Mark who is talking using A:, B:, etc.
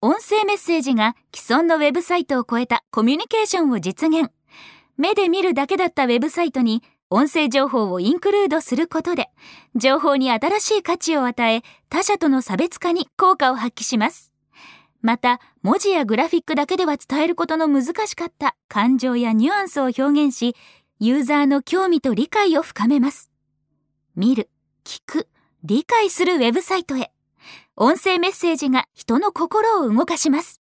A: 音声メッセージが既存のウェブサイトを超えたコミュニケーションを実現。目で見るだけだったウェブサイトに音声情報をインクルードすることで、情報に新しい価値を与え、他社との差別化に効果を発揮します。また、文字やグラフィックだけでは伝えることの難しかった感情やニュアンスを表現し、ユーザーの興味と理解を深めます。見る、聞く、理解するウェブサイトへ。音声メッセージが人の心を動かします。